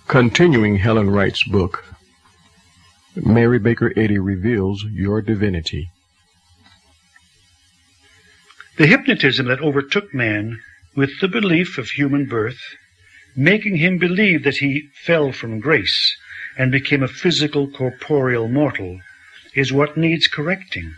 Continuing Helen Wright's book, Mary Baker Eddy Reveals Your Divinity. The hypnotism that overtook man with the belief of human birth, making him believe that he fell from grace and became a physical, corporeal mortal, is what needs correcting.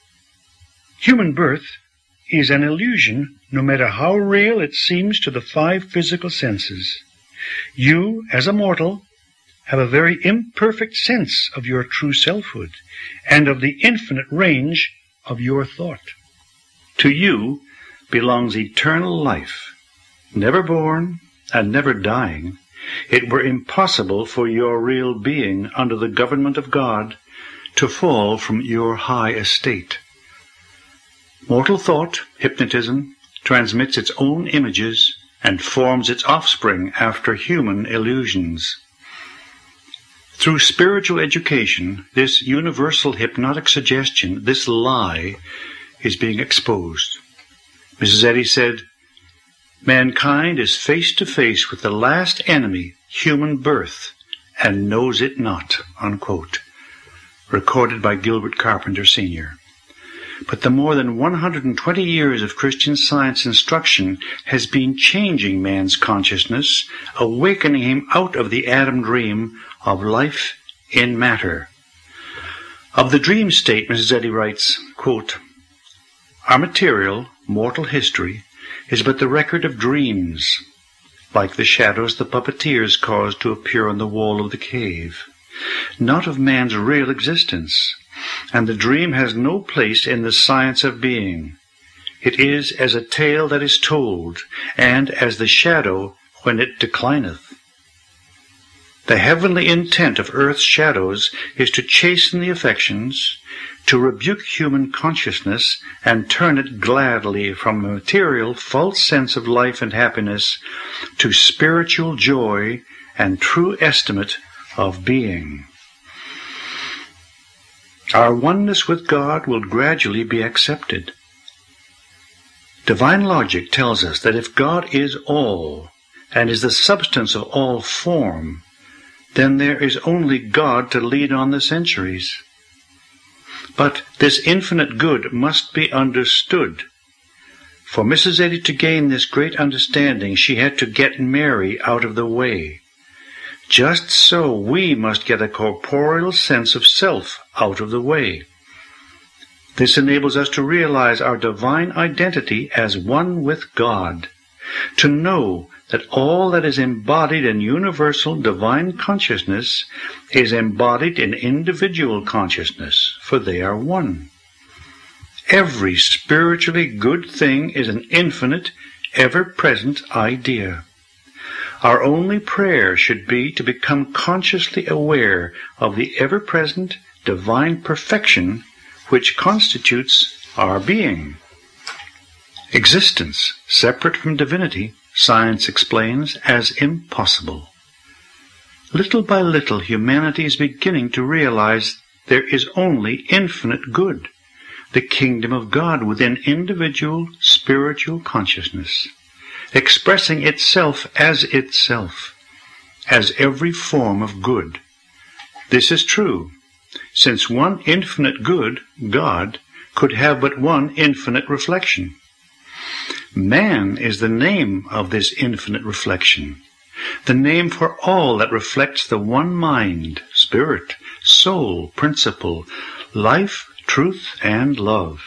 Human birth is an illusion, no matter how real it seems to the five physical senses. You, as a mortal, have a very imperfect sense of your true selfhood and of the infinite range of your thought. To you belongs eternal life, never born and never dying. It were impossible for your real being, under the government of God, to fall from your high estate. Mortal thought, hypnotism, transmits its own images and forms its offspring after human illusions. Through spiritual education, this universal hypnotic suggestion, this lie, is being exposed. Mrs. Eddy said, "Mankind is face to face with the last enemy, human birth, and knows it not," unquote. Recorded by Gilbert Carpenter, Sr. But the more than 120 years of Christian Science instruction has been changing man's consciousness, awakening him out of the Adam dream of life in matter. Of the dream state, Mrs. Eddy writes, quote, "Our material, mortal history is but the record of dreams, like the shadows the puppeteers caused to appear on the wall of the cave, not of man's real existence. And the dream has no place in the science of being. It is as a tale that is told, and as the shadow when it declineth. The heavenly intent of earth's shadows is to chasten the affections, to rebuke human consciousness, and turn it gladly from a material, false sense of life and happiness to spiritual joy and true estimate of being. Our oneness with God will gradually be accepted. Divine logic tells us that if God is all, and is the substance of all form, then there is only God to lead on the centuries. But this infinite good must be understood. For Mrs. Eddy to gain this great understanding, she had to get Mary out of the way. Just so we must get a corporeal sense of self out of the way. This enables us to realize our divine identity as one with God, to know that all that is embodied in universal divine consciousness is embodied in individual consciousness, for they are one. Every spiritually good thing is an infinite, ever-present idea. Our only prayer should be to become consciously aware of the ever-present divine perfection which constitutes our being. Existence, separate from divinity, science explains as impossible. Little by little, humanity is beginning to realize there is only infinite good, the kingdom of God within individual spiritual consciousness, expressing itself, as every form of good. This is true, since one infinite good, God, could have but one infinite reflection. Man is the name of this infinite reflection, the name for all that reflects the one mind, spirit, soul, principle, life, truth, and love.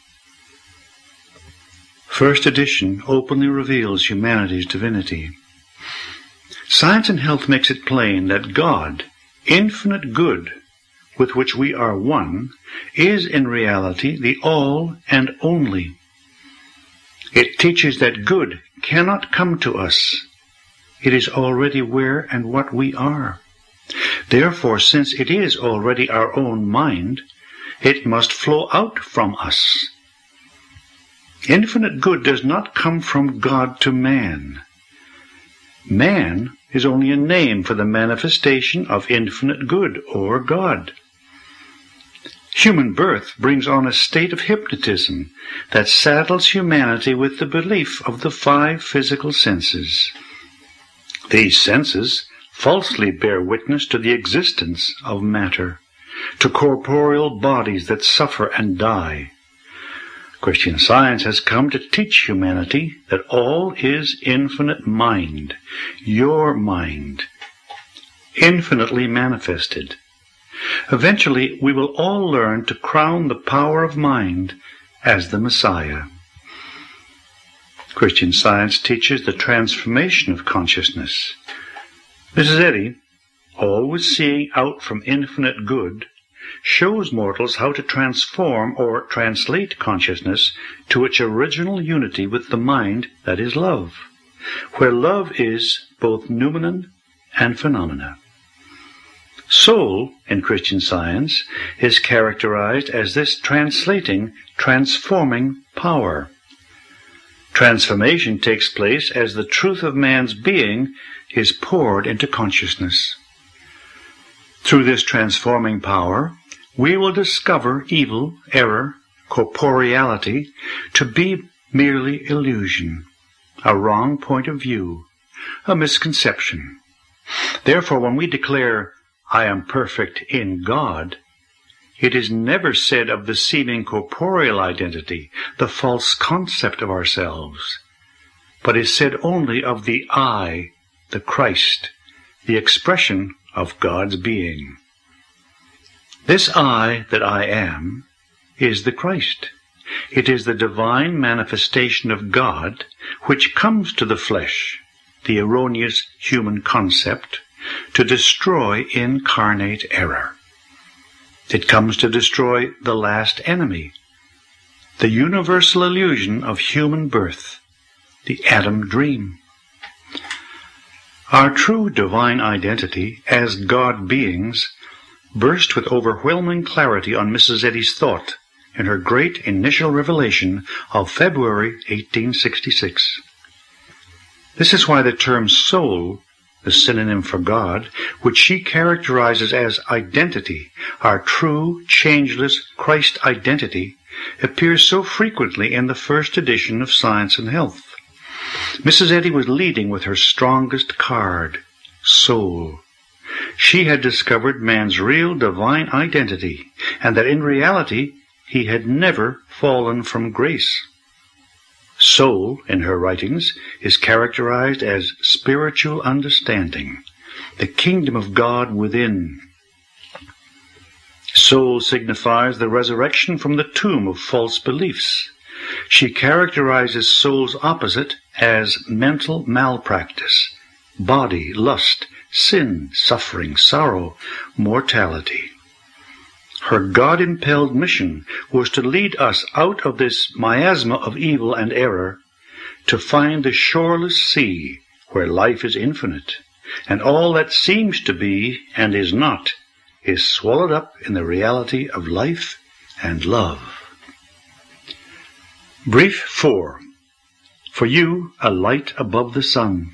First edition openly reveals humanity's divinity. Science and Health makes it plain that God, infinite good, with which we are one, is in reality the all and only. It teaches that good cannot come to us. It is already where and what we are. Therefore, since it is already our own mind, it must flow out from us. Infinite good does not come from God to man. Man is only a name for the manifestation of infinite good, or God. Human birth brings on a state of hypnotism that saddles humanity with the belief of the five physical senses. These senses, falsely bear witness to the existence of matter, to corporeal bodies that suffer and die. Christian Science has come to teach humanity that all is infinite mind, your mind, infinitely manifested. Eventually, we will all learn to crown the power of mind as the Messiah. Christian Science teaches the transformation of consciousness. Mrs. Eddy, always seeing out from infinite good, shows mortals how to transform or translate consciousness to its original unity with the mind that is love, where love is both noumenon and phenomena. Soul, in Christian Science, is characterized as this translating, transforming power. Transformation takes place as the truth of man's being is poured into consciousness. Through this transforming power, we will discover evil, error, corporeality to be merely illusion, a wrong point of view, a misconception. Therefore, when we declare, "I am perfect in God," it is never said of the seeming corporeal identity, the false concept of ourselves, but is said only of the I, the Christ, the expression of God's being. This I that I am is the Christ. It is the divine manifestation of God which comes to the flesh, the erroneous human concept, to destroy incarnate error. It comes to destroy the last enemy, the universal illusion of human birth, the Adam dream. Our true divine identity as God beings burst with overwhelming clarity on Mrs. Eddy's thought in her great initial revelation of February 1866. This is why the term soul, the synonym for God, which she characterizes as identity, our true, changeless Christ identity, appears so frequently in the first edition of Science and Health. Mrs. Eddy was leading with her strongest card, soul. She had discovered man's real divine identity, and that in reality he had never fallen from grace. Soul, in her writings, is characterized as spiritual understanding, the kingdom of God within. Soul signifies the resurrection from the tomb of false beliefs. She characterizes soul's opposite as mental malpractice, body, lust, sin, suffering, sorrow, mortality. Her God-impelled mission was to lead us out of this miasma of evil and error to find the shoreless sea where life is infinite, and all that seems to be and is not is swallowed up in the reality of life and love. Brief 4. For you, a light above the sun.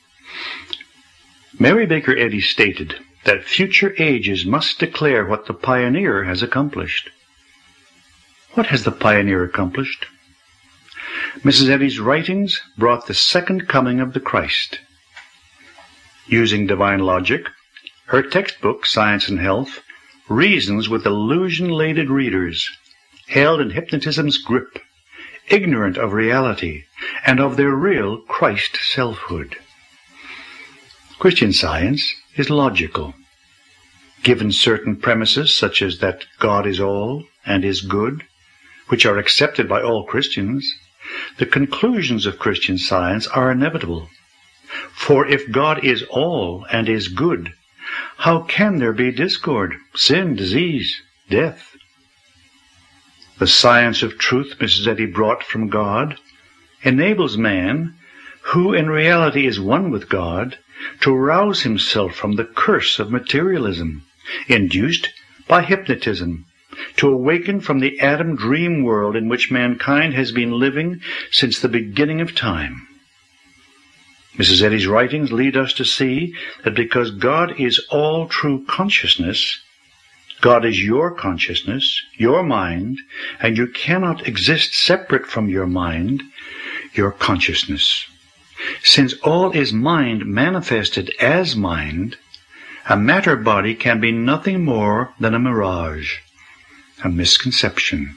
Mary Baker Eddy stated that future ages must declare what the pioneer has accomplished. What has the pioneer accomplished? Mrs. Eddy's writings brought the second coming of the Christ. Using divine logic, her textbook, Science and Health, reasons with illusion-laden readers, held in hypnotism's grip, ignorant of reality and of their real Christ selfhood. Christian Science is logical. Given certain premises such as that God is all and is good, which are accepted by all Christians, the conclusions of Christian Science are inevitable. For if God is all and is good, how can there be discord, sin, disease, death? The science of truth Mrs. Eddy brought from God enables man, who in reality is one with God, to rouse himself from the curse of materialism, induced by hypnotism, to awaken from the Adam dream world in which mankind has been living since the beginning of time. Mrs. Eddy's writings lead us to see that because God is all true consciousness, God is your consciousness, your mind, and you cannot exist separate from your mind, your consciousness. Since all is mind manifested as mind, a matter body can be nothing more than a mirage, a misconception.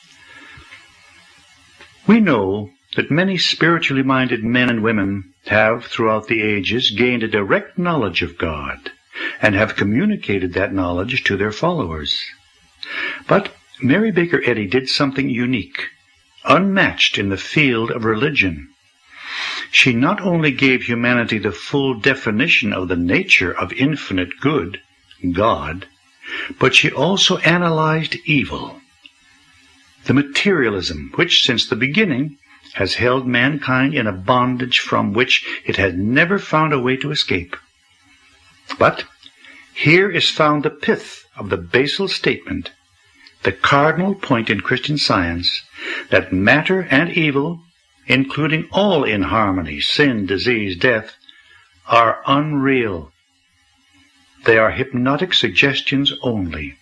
We know that many spiritually minded men and women have, throughout the ages, gained a direct knowledge of God and have communicated that knowledge to their followers. But Mary Baker Eddy did something unique, unmatched in the field of religion. She not only gave humanity the full definition of the nature of infinite good, God, but she also analyzed evil, the materialism which, since the beginning, has held mankind in a bondage from which it has never found a way to escape. But here is found the pith of the basal statement, the cardinal point in Christian Science, that matter and evil, including all inharmony, sin, disease, death, are unreal. They are hypnotic suggestions only.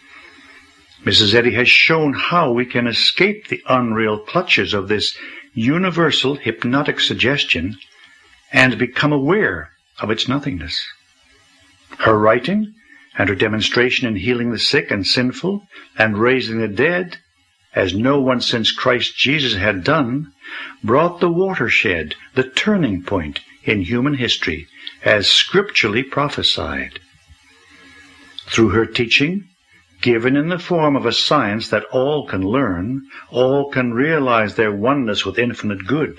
Mrs. Eddy has shown how we can escape the unreal clutches of this universal hypnotic suggestion and become aware of its nothingness. Her writing and her demonstration in healing the sick and sinful and raising the dead, as no one since Christ Jesus had done, brought the watershed, the turning point in human history, as scripturally prophesied. Through her teaching, given in the form of a science that all can learn, all can realize their oneness with infinite good.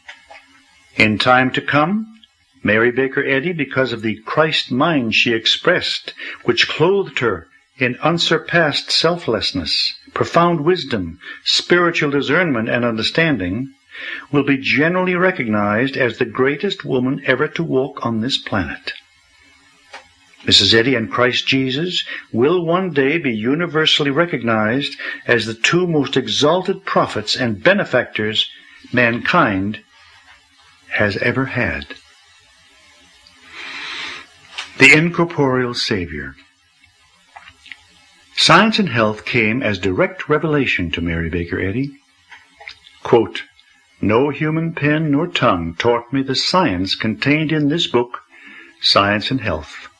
In time to come, Mary Baker Eddy, because of the Christ mind she expressed, which clothed her in unsurpassed selflessness, profound wisdom, spiritual discernment, and understanding, will be generally recognized as the greatest woman ever to walk on this planet. Mrs. Eddy and Christ Jesus will one day be universally recognized as the two most exalted prophets and benefactors mankind has ever had. The Incorporeal Savior. Science and Health came as direct revelation to Mary Baker Eddy. Quote, "No human pen nor tongue taught me the science contained in this book, Science and Health."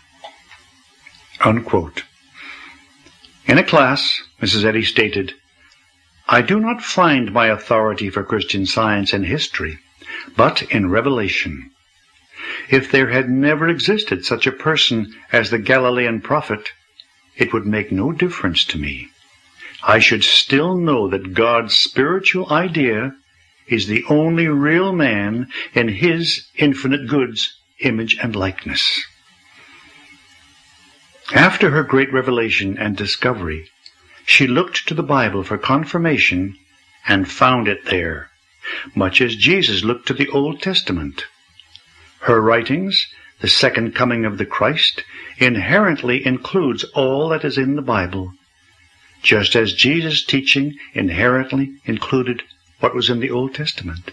Unquote. In a class, Mrs. Eddy stated, "I do not find my authority for Christian science in history, but in revelation. If there had never existed such a person as the Galilean prophet, it would make no difference to me. I should still know that God's spiritual idea is the only real man in his infinite good's image and likeness." After her great revelation and discovery, she looked to the Bible for confirmation and found it there, much as Jesus looked to the Old Testament. Her writings, the second coming of the Christ, inherently includes all that is in the Bible, just as Jesus' teaching inherently included what was in the Old Testament.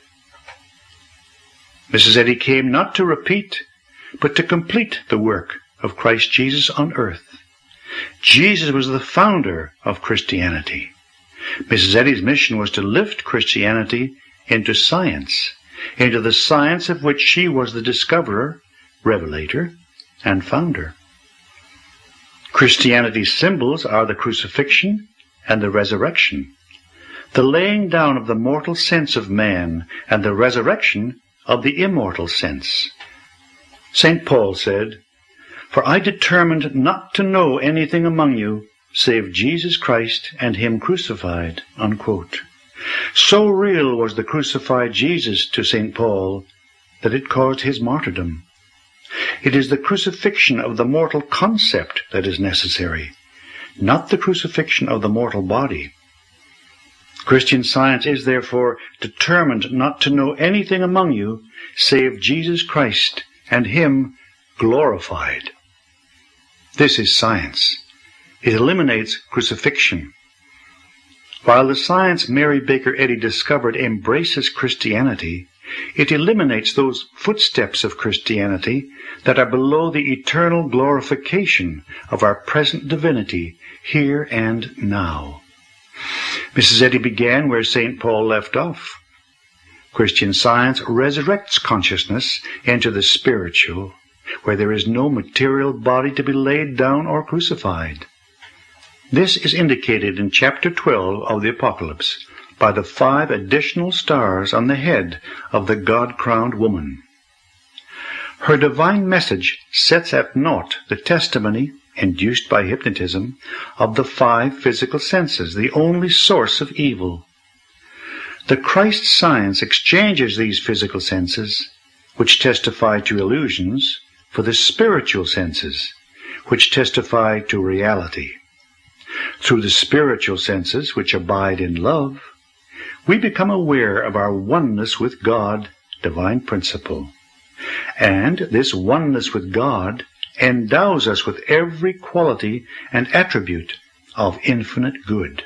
Mrs. Eddy came not to repeat, but to complete the work of Christ Jesus on earth. Jesus was the founder of Christianity. Mrs. Eddy's mission was to lift Christianity into science, into the science of which she was the discoverer, revelator, and founder. Christianity's symbols are the crucifixion and the resurrection, the laying down of the mortal sense of man and the resurrection of the immortal sense. St. Paul said, "For I determined not to know anything among you save Jesus Christ and Him crucified." Unquote. So real was the crucified Jesus to St. Paul that it caused his martyrdom. It is the crucifixion of the mortal concept that is necessary, not the crucifixion of the mortal body. Christian Science is therefore determined not to know anything among you save Jesus Christ and Him glorified. This is science. It eliminates crucifixion. While the science Mary Baker Eddy discovered embraces Christianity, it eliminates those footsteps of Christianity that are below the eternal glorification of our present divinity here and now. Mrs. Eddy began where St. Paul left off. Christian Science resurrects consciousness into the spiritual, where there is no material body to be laid down or crucified. This is indicated in chapter 12 of the Apocalypse by the 5 additional stars on the head of the God-crowned woman. Her divine message sets at naught the testimony, induced by hypnotism, of the 5 physical senses, the only source of evil. The Christ Science exchanges these physical senses, which testify to illusions, for the spiritual senses, which testify to reality. Through the spiritual senses, which abide in love, we become aware of our oneness with God, divine principle. And this oneness with God endows us with every quality and attribute of infinite good.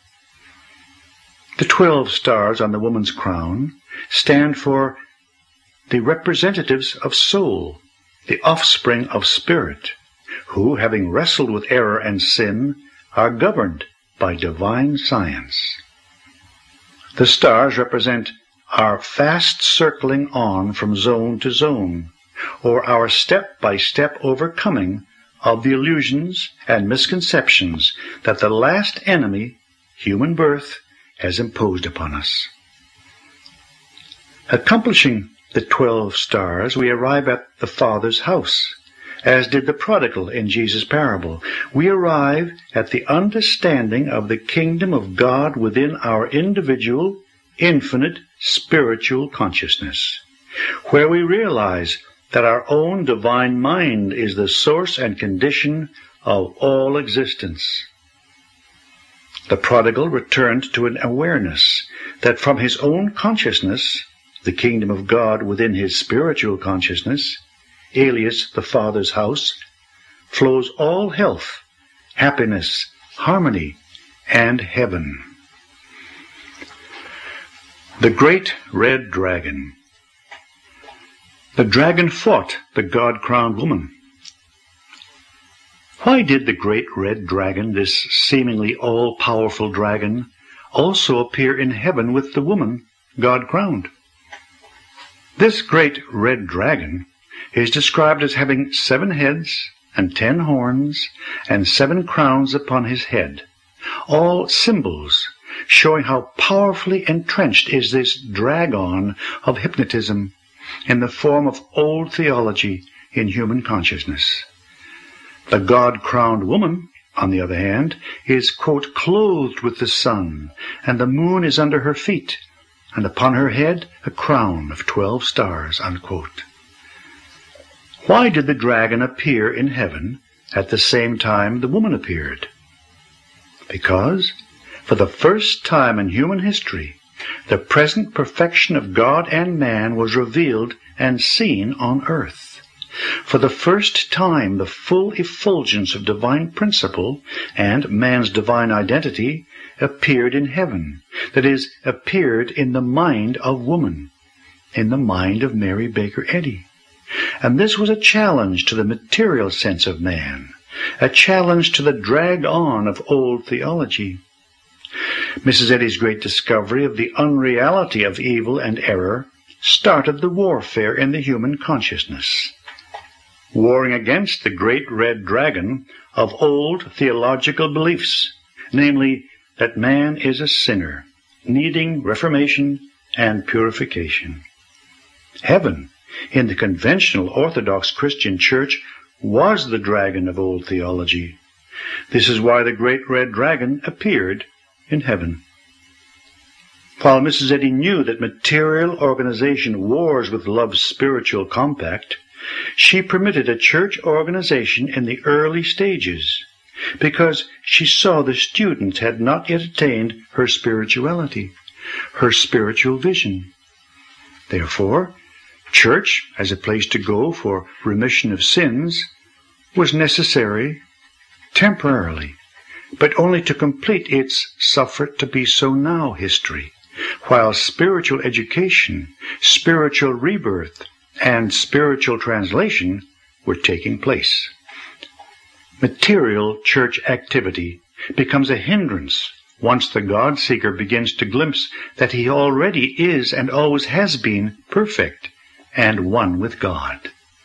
The 12 stars on the woman's crown stand for the representatives of soul, the offspring of spirit, who, having wrestled with error and sin, are governed by divine science. The stars represent our fast circling on from zone to zone, or our step-by-step overcoming of the illusions and misconceptions that the last enemy, human birth, has imposed upon us. Accomplishing the 12 stars, we arrive at the Father's house, as did the prodigal in Jesus' parable. We arrive at the understanding of the kingdom of God within our individual, infinite, spiritual consciousness, where we realize that our own divine mind is the source and condition of all existence. The prodigal returned to an awareness that from his own consciousness, the kingdom of God within his spiritual consciousness, alias the Father's house, flows all health, happiness, harmony, and heaven. The Great Red Dragon. The dragon fought the God-crowned woman. Why did the Great Red Dragon, this seemingly all-powerful dragon, also appear in heaven with the woman, God-crowned? This Great Red Dragon is described as having 7 heads and 10 horns and 7 crowns upon his head, all symbols showing how powerfully entrenched is this dragon of hypnotism in the form of old theology in human consciousness. The God-crowned woman, on the other hand, is, quote, clothed with the sun, and the moon is under her feet, and upon her head a crown of 12 stars, unquote. Why did the dragon appear in heaven at the same time the woman appeared? Because, for the first time in human history, the present perfection of God and man was revealed and seen on earth. For the first time, the full effulgence of divine principle and man's divine identity appeared in heaven, that is, appeared in the mind of woman, in the mind of Mary Baker Eddy. And this was a challenge to the material sense of man, a challenge to the dragged-on of old theology. Mrs. Eddy's great discovery of the unreality of evil and error started the warfare in the human consciousness, warring against the great red dragon of old theological beliefs, namely that man is a sinner, needing reformation and purification. Heaven, in the conventional Orthodox Christian Church, was the dragon of old theology. This is why the great red dragon appeared in heaven. While Mrs. Eddy knew that material organization wars with love's spiritual compact, she permitted a church organization in the early stages because she saw the students had not yet attained her spirituality, her spiritual vision. Therefore, church, as a place to go for remission of sins, was necessary temporarily, but only to complete its suffer-it-to-be-so-now history, while spiritual education, spiritual rebirth, and spiritual translation were taking place. Material church activity becomes a hindrance once the God-seeker begins to glimpse that he already is and always has been perfect and one with God.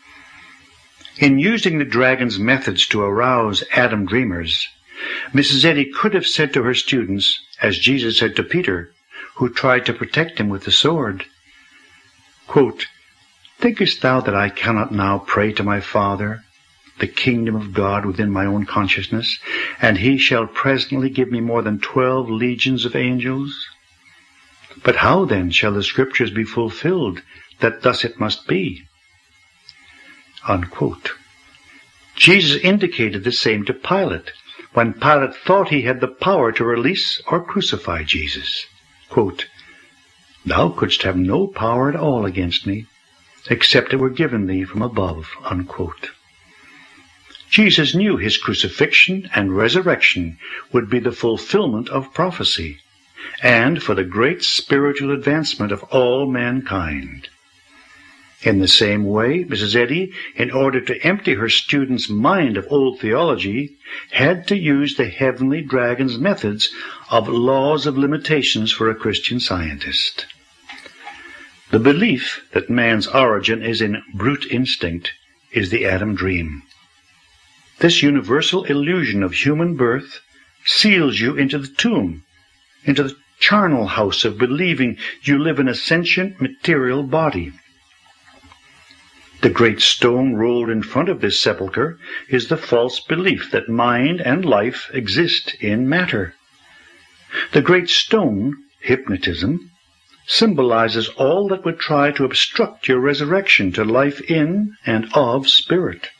In using the dragon's methods to arouse Adam dreamers, Mrs. Eddy could have said to her students, as Jesus said to Peter, who tried to protect him with the sword, quote, "Thinkest thou that I cannot now pray to my Father, the kingdom of God within my own consciousness, and he shall presently give me more than 12 legions of angels? But how then shall the scriptures be fulfilled, that thus it must be?" Unquote. Jesus indicated the same to Pilate, when Pilate thought he had the power to release or crucify Jesus. Quote, "Thou couldst have no power at all against me, except it were given thee from above." Unquote. Jesus knew his crucifixion and resurrection would be the fulfillment of prophecy, and for the great spiritual advancement of all mankind. In the same way, Mrs. Eddy, in order to empty her students' mind of old theology, had to use the heavenly dragon's methods of laws of limitations for a Christian Scientist. The belief that man's origin is in brute instinct is the Adam dream. This universal illusion of human birth seals you into the tomb, into the charnel house of believing you live in a sentient material body. The great stone rolled in front of this sepulchre is the false belief that mind and life exist in matter. The great stone, hypnotism, symbolizes all that would try to obstruct your resurrection to life in and of spirit.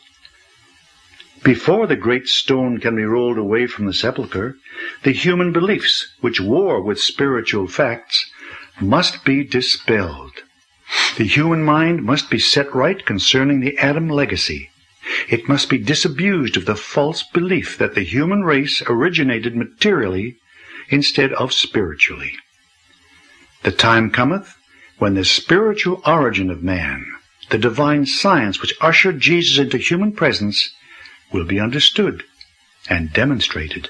Before the great stone can be rolled away from the sepulchre, the human beliefs, which war with spiritual facts, must be dispelled. The human mind must be set right concerning the Adam legacy. It must be disabused of the false belief that the human race originated materially instead of spiritually. The time cometh when the spiritual origin of man, the divine science which ushered Jesus into human presence, will be understood and demonstrated.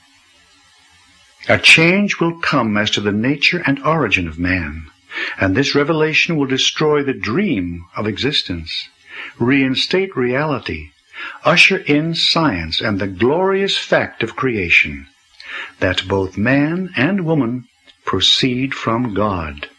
A change will come as to the nature and origin of man, and this revelation will destroy the dream of existence, reinstate reality, usher in science and the glorious fact of creation, that both man and woman proceed from God.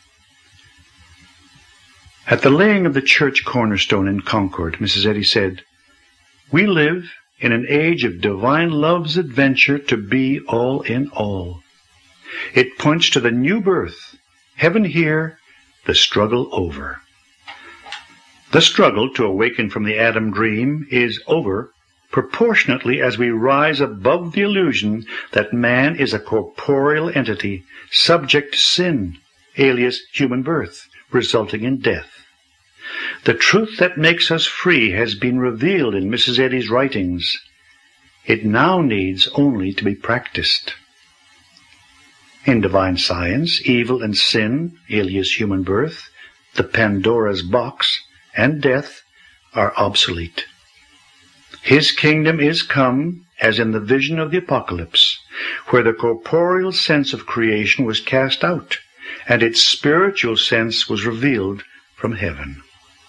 At the laying of the church cornerstone in Concord, Mrs. Eddy said, "We live in an age of divine love's adventure to be all in all. It points to the new birth, heaven here, the struggle over." The struggle to awaken from the Adam dream is over proportionately as we rise above the illusion that man is a corporeal entity subject to sin, alias human birth, resulting in death. The truth that makes us free has been revealed in Mrs. Eddy's writings. It now needs only to be practiced. In divine science, evil and sin, alias human birth, the Pandora's box, and death are obsolete. His kingdom is come, as in the vision of the Apocalypse, where the corporeal sense of creation was cast out, and its spiritual sense was revealed from heaven.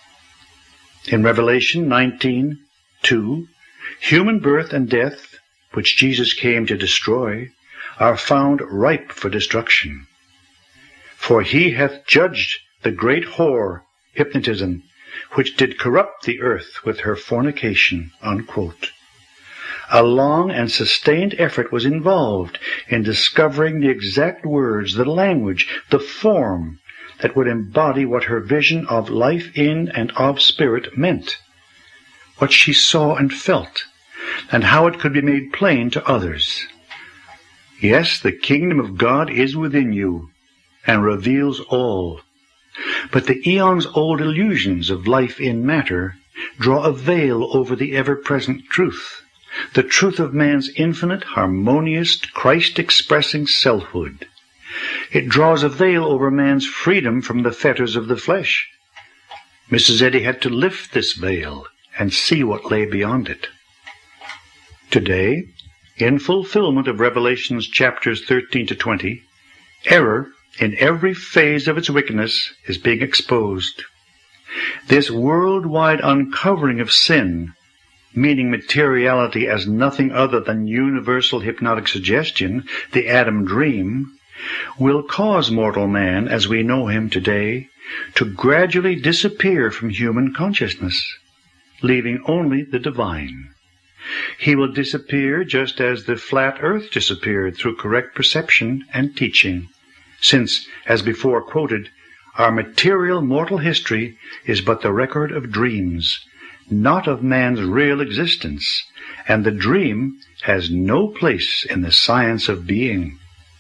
In Revelation 19:2, human birth and death, which Jesus came to destroy, are found ripe for destruction. For he hath judged the great whore, hypnotism, which did corrupt the earth with her fornication. Unquote. A long and sustained effort was involved in discovering the exact words, the language, the form that would embody what her vision of life in and of spirit meant, what she saw and felt, and how it could be made plain to others. Yes, the kingdom of God is within you and reveals all. But the eons-old illusions of life in matter draw a veil over the ever-present truth, the truth of man's infinite, harmonious, Christ-expressing selfhood. It draws a veil over man's freedom from the fetters of the flesh. Mrs. Eddy had to lift this veil and see what lay beyond it. Today, In fulfillment of Revelations chapters 13 to 20, error in every phase of its wickedness is being exposed. This worldwide uncovering of sin, meaning materiality as nothing other than universal hypnotic suggestion, the Adam dream, will cause mortal man, as we know him today, to gradually disappear from human consciousness, leaving only the divine. He will disappear just as the flat earth disappeared through correct perception and teaching, since, as before quoted, our material mortal history is but the record of dreams, not of man's real existence, and the dream has no place in the science of being.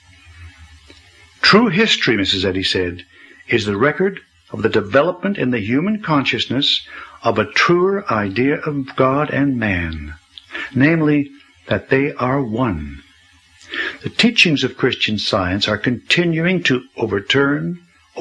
True history, Mrs. Eddy said, is the record of the development in the human consciousness of a truer idea of God and man, namely, that they are one. The teachings of Christian Science are continuing to overturn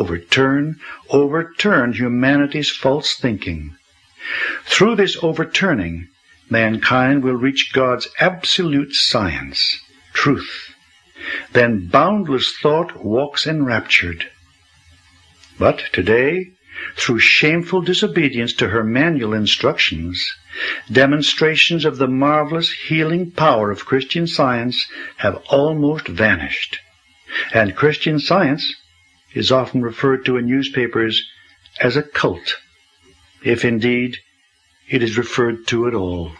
humanity's false thinking. Through this overturning, mankind will reach God's absolute science, truth. Then boundless thought walks enraptured. But today, through shameful disobedience to her manual instructions, demonstrations of the marvelous healing power of Christian Science have almost vanished, and Christian Science is often referred to in newspapers as a cult, if indeed it is referred to at all.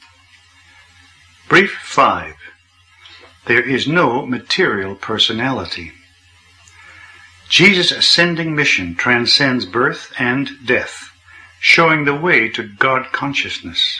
Brief 5. There is no material personality. Jesus' ascending mission transcends birth and death, showing the way to God consciousness.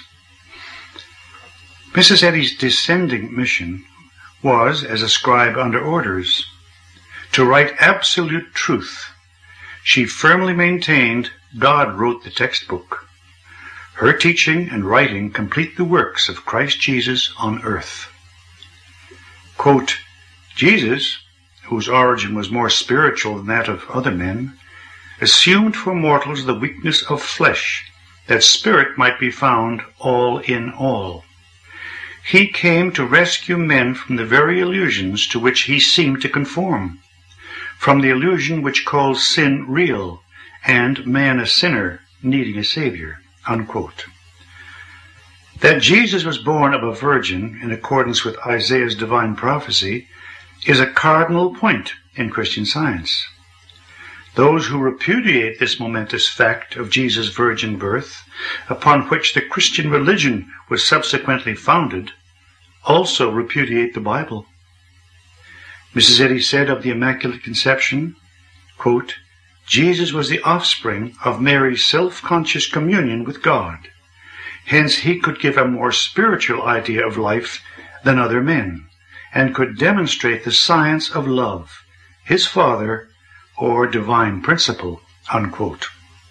Mrs. Eddy's descending mission was, as a scribe under orders, to write absolute truth. She firmly maintained God wrote the textbook. Her teaching and writing complete the works of Christ Jesus on earth. Quote, Jesus, whose origin was more spiritual than that of other men, assumed for mortals the weakness of flesh, that spirit might be found all in all. He came to rescue men from the very illusions to which he seemed to conform, from the illusion which calls sin real and man a sinner needing a Savior. Unquote. That Jesus was born of a virgin in accordance with Isaiah's divine prophecy is a cardinal point in Christian Science. Those who repudiate this momentous fact of Jesus' virgin birth, upon which the Christian religion was subsequently founded, also repudiate the Bible. Mrs. Eddy said of the Immaculate Conception, quote, Jesus was the offspring of Mary's self-conscious communion with God. Hence he could give a more spiritual idea of life than other men, and could demonstrate the science of love, his Father, or divine principle. Unquote.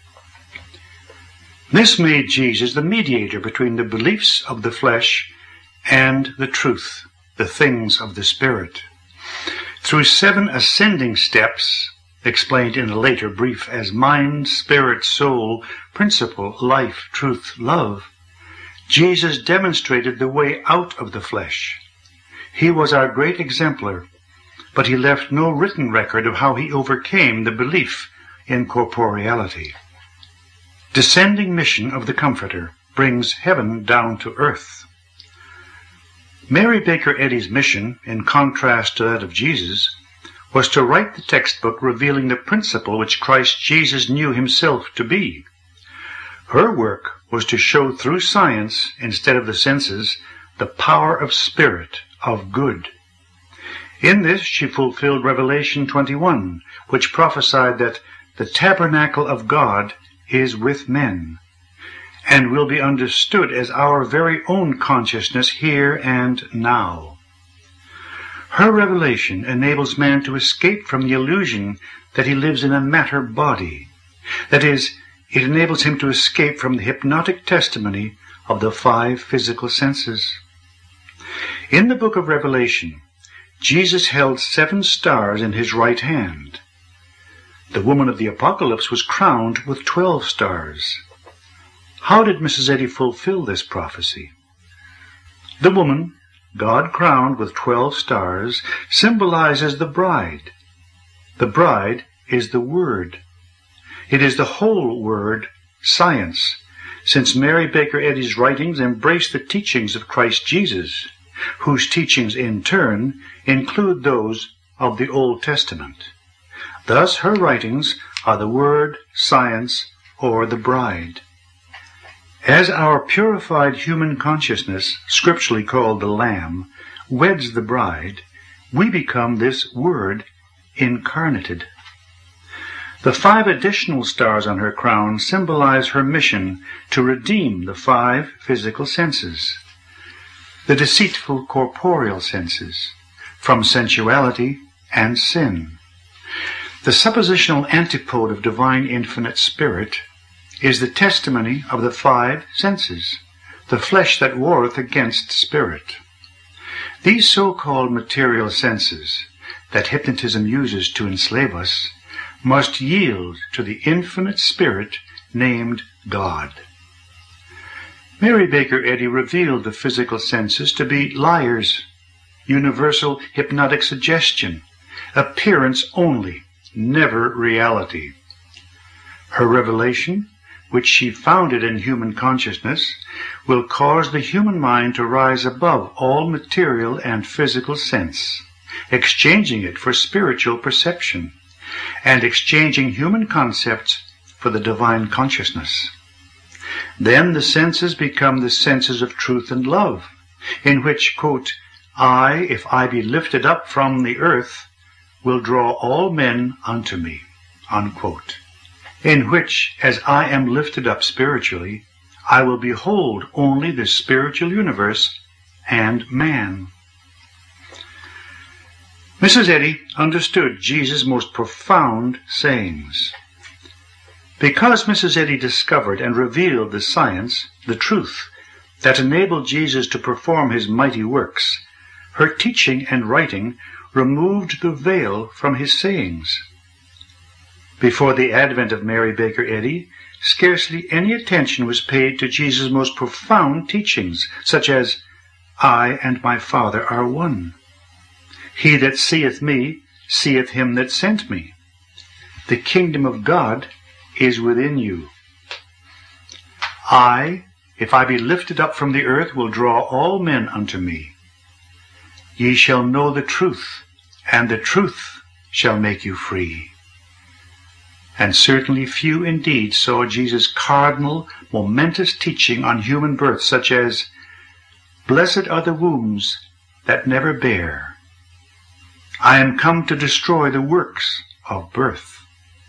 This made Jesus the mediator between the beliefs of the flesh and the truth, the things of the Spirit. Through 7 ascending steps, explained in a later brief as mind, spirit, soul, principle, life, truth, love, Jesus demonstrated the way out of the flesh. He was our great exemplar, but he left no written record of how he overcame the belief in corporeality. Descending mission of the Comforter brings heaven down to earth. Mary Baker Eddy's mission, in contrast to that of Jesus, was to write the textbook revealing the principle which Christ Jesus knew himself to be. Her work was to show through science, instead of the senses, the power of spirit, of good. In this she fulfilled Revelation 21, which prophesied that the tabernacle of God is with men, and will be understood as our very own consciousness here and now. Her revelation enables man to escape from the illusion that he lives in a matter body. That is, it enables him to escape from the hypnotic testimony of the 5 physical senses. In the book of Revelation, Jesus held 7 stars in his right hand. The woman of the Apocalypse was crowned with 12 stars. How did Mrs. Eddy fulfill this prophecy? The woman, God crowned with 12 stars, symbolizes the bride. The bride is the Word. It is the whole Word, science, since Mary Baker Eddy's writings embrace the teachings of Christ Jesus, whose teachings in turn include those of the Old Testament. Thus her writings are the Word, science, or the bride. As our purified human consciousness, scripturally called the Lamb, weds the bride, we become this Word incarnated. The 5 additional stars on her crown symbolize her mission to redeem the 5 physical senses, the deceitful corporeal senses, from sensuality and sin. The suppositional antipode of divine infinite spirit is the testimony of the 5 senses, the flesh that warreth against spirit. These so-called material senses that hypnotism uses to enslave us must yield to the infinite spirit named God. Mary Baker Eddy revealed the physical senses to be liars, universal hypnotic suggestion, appearance only, never reality. Her revelation, which she founded in human consciousness, will cause the human mind to rise above all material and physical sense, exchanging it for spiritual perception, and exchanging human concepts for the divine consciousness. Then the senses become the senses of truth and love, in which, quote, I, if I be lifted up from the earth, will draw all men unto me, unquote. In which, as I am lifted up spiritually, I will behold only the spiritual universe and man. Mrs. Eddy understood Jesus' most profound sayings. Because Mrs. Eddy discovered and revealed the science, the truth, that enabled Jesus to perform his mighty works, her teaching and writing removed the veil from his sayings. Before the advent of Mary Baker Eddy, scarcely any attention was paid to Jesus' most profound teachings, such as, I and my Father are one. He that seeth me, seeth him that sent me. The kingdom of God is within you. I, if I be lifted up from the earth, will draw all men unto me. Ye shall know the truth, and the truth shall make you free. And certainly few indeed saw Jesus' cardinal, momentous teaching on human birth, such as, Blessed are the wombs that never bear. I am come to destroy the works of birth.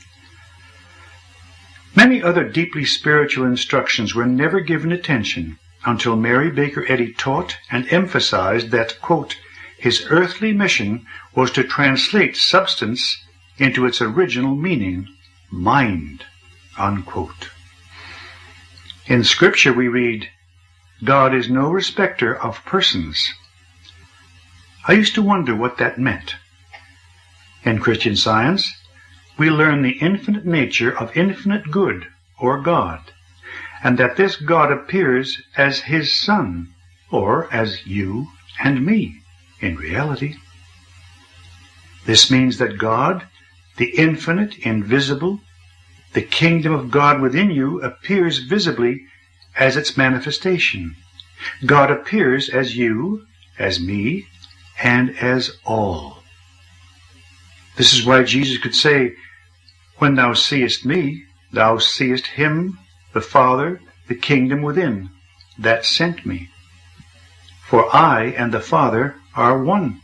Many other deeply spiritual instructions were never given attention until Mary Baker Eddy taught and emphasized that, quote, his earthly mission was to translate substance into its original meaning, mind, unquote. In Scripture we read, God is no respecter of persons. I used to wonder what that meant. In Christian Science, we learn the infinite nature of infinite good, or God, and that this God appears as his Son, or as you and me, in reality. This means that God, the infinite, invisible, the kingdom of God within you, appears visibly as its manifestation. God appears as you, as me, and as all. This is why Jesus could say, When thou seest me, thou seest him, the Father, the kingdom within, that sent me. For I and the Father are one.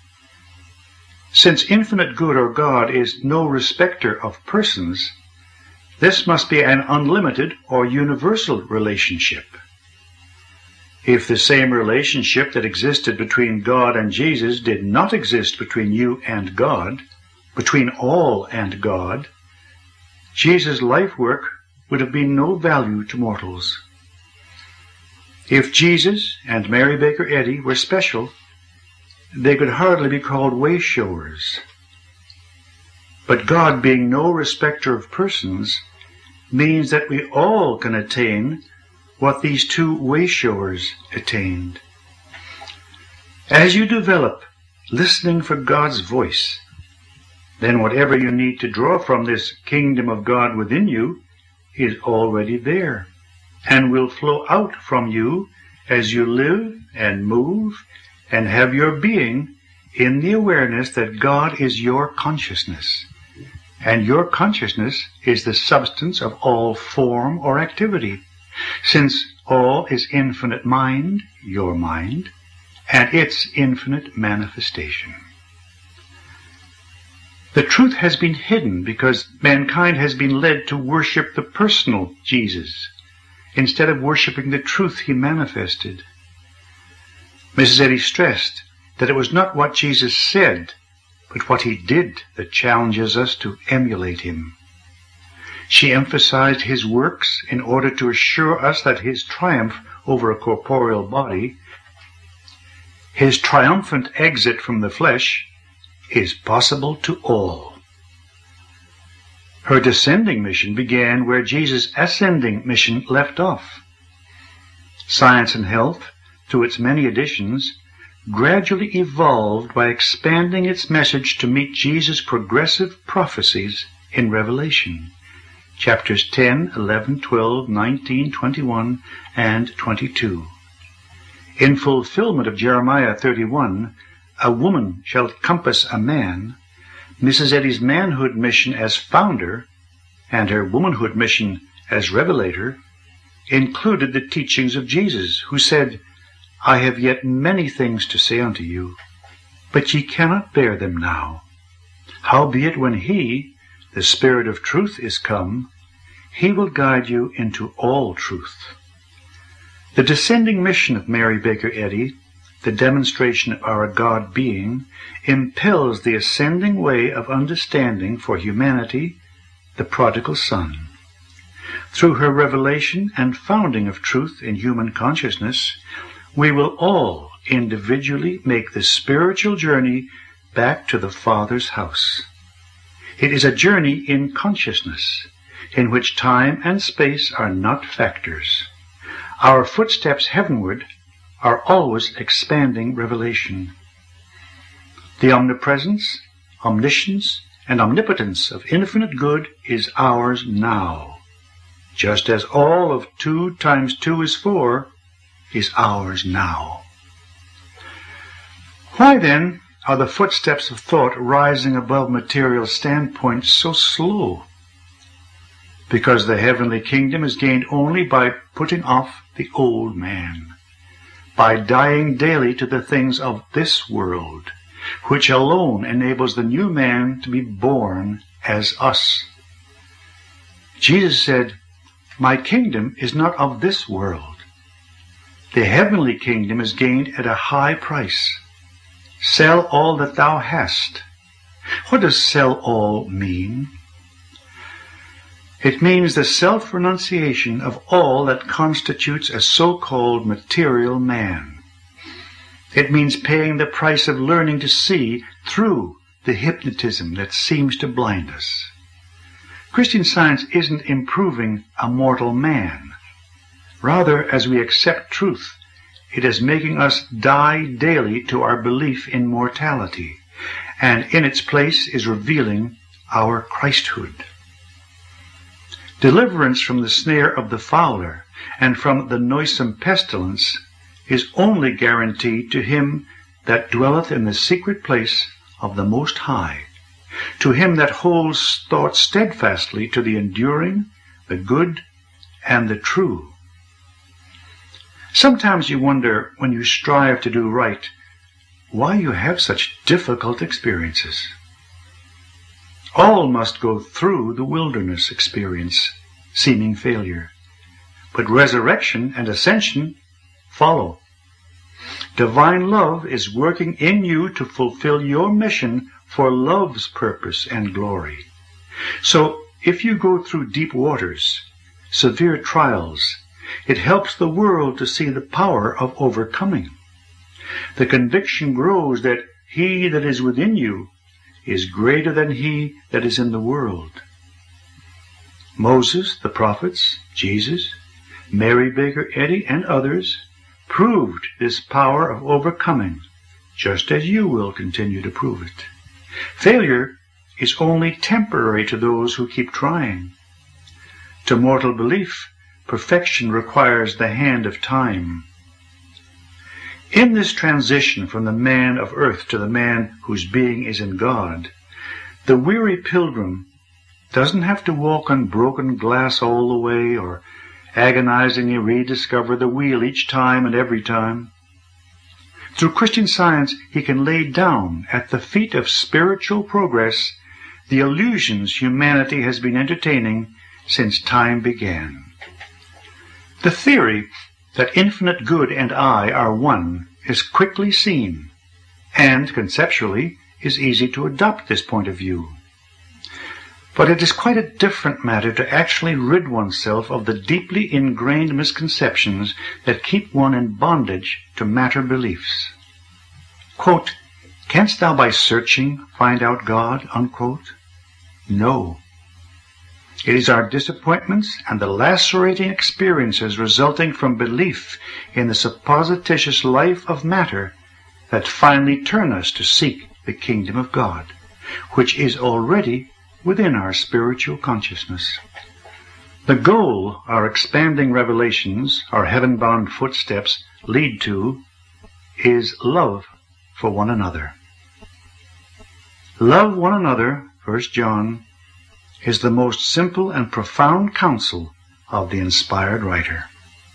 Since infinite good or God is no respecter of persons, this must be an unlimited or universal relationship. If the same relationship that existed between God and Jesus did not exist between you and God, between all and God, Jesus' life work would have been no value to mortals. If Jesus and Mary Baker Eddy were special, they could hardly be called way-showers. But God, being no respecter of persons, means that we all can attain what these two way-showers attained. As you develop listening for God's voice, then whatever you need to draw from this kingdom of God within you is already there and will flow out from you as you live and move and have your being in the awareness that God is your consciousness, and your consciousness is the substance of all form or activity, since all is infinite mind, your mind, and its infinite manifestation. The truth has been hidden because mankind has been led to worship the personal Jesus instead of worshiping the truth he manifested. Mrs. Eddy stressed that it was not what Jesus said, but what he did that challenges us to emulate him. She emphasized his works in order to assure us that his triumph over a corporeal body, his triumphant exit from the flesh, is possible to all. Her descending mission began where Jesus' ascending mission left off. Science and Health, through its many editions, gradually evolved by expanding its message to meet Jesus' progressive prophecies in Revelation, chapters 10, 11, 12, 19, 21, and 22. In fulfillment of Jeremiah 31, a woman shall compass a man, Mrs. Eddy's manhood mission as founder and her womanhood mission as revelator included the teachings of Jesus, who said, I have yet many things to say unto you, but ye cannot bear them now. Howbeit when he, the Spirit of truth, is come, he will guide you into all truth. The descending mission of Mary Baker Eddy, the demonstration of our God being, impels the ascending way of understanding for humanity, the prodigal son. Through her revelation and founding of truth in human consciousness, we will all individually make the spiritual journey back to the Father's house. It is a journey in consciousness, in which time and space are not factors. Our footsteps heavenward are always expanding revelation. The omnipresence, omniscience, and omnipotence of infinite good is ours now, just as all of 2 times 2 is 4 is ours now. Why then are the footsteps of thought rising above material standpoints so slow? Because the heavenly kingdom is gained only by putting off the old man, by dying daily to the things of this world, which alone enables the new man to be born as us. Jesus said, My kingdom is not of this world. The heavenly kingdom is gained at a high price. Sell all that thou hast. What does sell all mean? It means the self-renunciation of all that constitutes a so-called material man. It means paying the price of learning to see through the hypnotism that seems to blind us. Christian Science isn't improving a mortal man. Rather, as we accept truth, it is making us die daily to our belief in mortality, and in its place is revealing our Christhood. Deliverance from the snare of the fowler and from the noisome pestilence is only guaranteed to him that dwelleth in the secret place of the Most High, to him that holds thought steadfastly to the enduring, the good, and the true. Sometimes you wonder, when you strive to do right, why you have such difficult experiences. All must go through the wilderness experience, seeming failure. But resurrection and ascension follow. Divine love is working in you to fulfill your mission for love's purpose and glory. So if you go through deep waters, severe trials, it helps the world to see the power of overcoming. The conviction grows that he that is within you is greater than he that is in the world. Moses, the prophets, Jesus, Mary Baker Eddy, and others proved this power of overcoming just as you will continue to prove it. Failure is only temporary to those who keep trying. To mortal belief, perfection requires the hand of time. In this transition from the man of earth to the man whose being is in God, the weary pilgrim doesn't have to walk on broken glass all the way or agonizingly rediscover the wheel each time and every time. Through Christian Science, he can lay down at the feet of spiritual progress the illusions humanity has been entertaining since time began. The theory that infinite good and I are one is quickly seen, and conceptually is easy to adopt this point of view. But it is quite a different matter to actually rid oneself of the deeply ingrained misconceptions that keep one in bondage to matter beliefs. Quote, "Canst thou by searching find out God?" Unquote. No. It is our disappointments and the lacerating experiences resulting from belief in the supposititious life of matter that finally turn us to seek the kingdom of God, which is already within our spiritual consciousness. The goal our expanding revelations, our heaven-bound footsteps lead to, is love for one another. Love one another, 1 John, is the most simple and profound counsel of the inspired writer.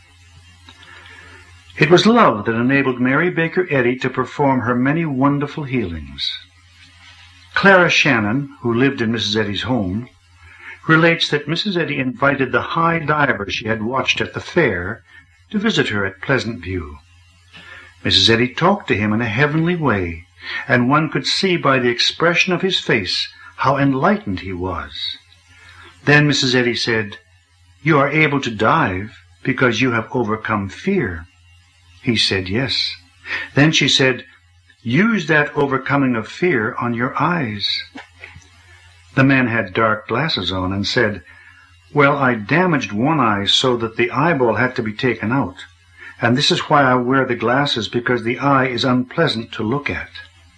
It was love that enabled Mary Baker Eddy to perform her many wonderful healings. Clara Shannon, who lived in Mrs. Eddy's home, relates that Mrs. Eddy invited the high diver she had watched at the fair to visit her at Pleasant View. Mrs. Eddy talked to him in a heavenly way, and one could see by the expression of his face how enlightened he was. Then Mrs. Eddy said, "You are able to dive because you have overcome fear." He said, "Yes." Then she said, "Use that overcoming of fear on your eyes." The man had dark glasses on and said, "Well, I damaged one eye so that the eyeball had to be taken out, and this is why I wear the glasses, because the eye is unpleasant to look at."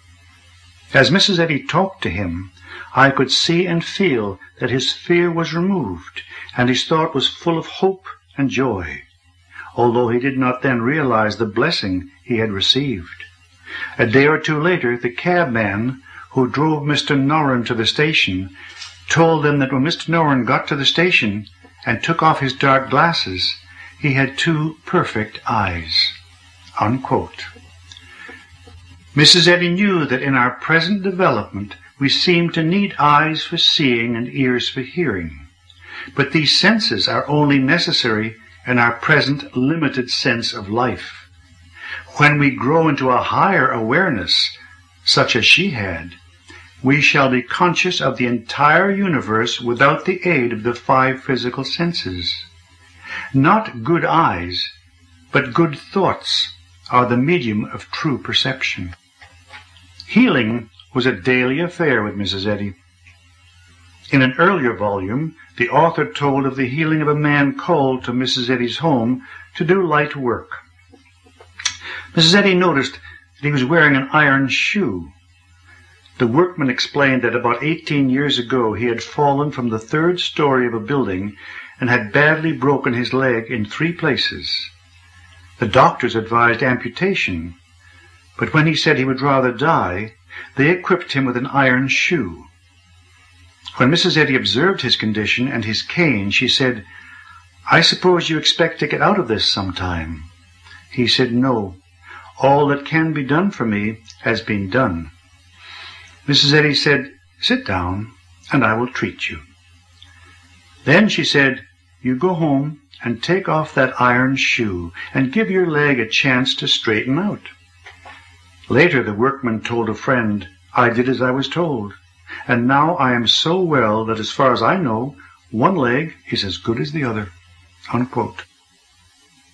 As Mrs. Eddy talked to him, I could see and feel that his fear was removed, and his thought was full of hope and joy, although he did not then realize the blessing he had received. A day or two later, the cabman who drove Mr. Noren to the station told them that when Mr. Noren got to the station and took off his dark glasses, he had 2 perfect eyes. Unquote. Mrs. Eddy knew that in our present development we seem to need eyes for seeing and ears for hearing, but these senses are only necessary in our present limited sense of life. When we grow into a higher awareness, such as she had, we shall be conscious of the entire universe without the aid of the 5 physical senses. Not good eyes, but good thoughts are the medium of true perception. Healing was a daily affair with Mrs. Eddy. In an earlier volume, the author told of the healing of a man called to Mrs. Eddy's home to do light work. Mrs. Eddy noticed that he was wearing an iron shoe. The workman explained that about 18 years ago he had fallen from the 3rd story of a building and had badly broken his leg in 3 places. The doctors advised amputation, but when he said he would rather die, they equipped him with an iron shoe. When Mrs. Eddy observed his condition and his cane, she said, "I suppose you expect to get out of this sometime?" He said, "No. All that can be done for me has been done." Mrs. Eddy said, "Sit down, and I will treat you." Then she said, "You go home and take off that iron shoe and give your leg a chance to straighten out." Later the workman told a friend, "I did as I was told, and now I am so well that as far as I know, one leg is as good as the other." Unquote.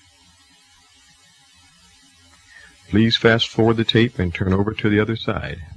Please fast forward the tape and turn over to the other side.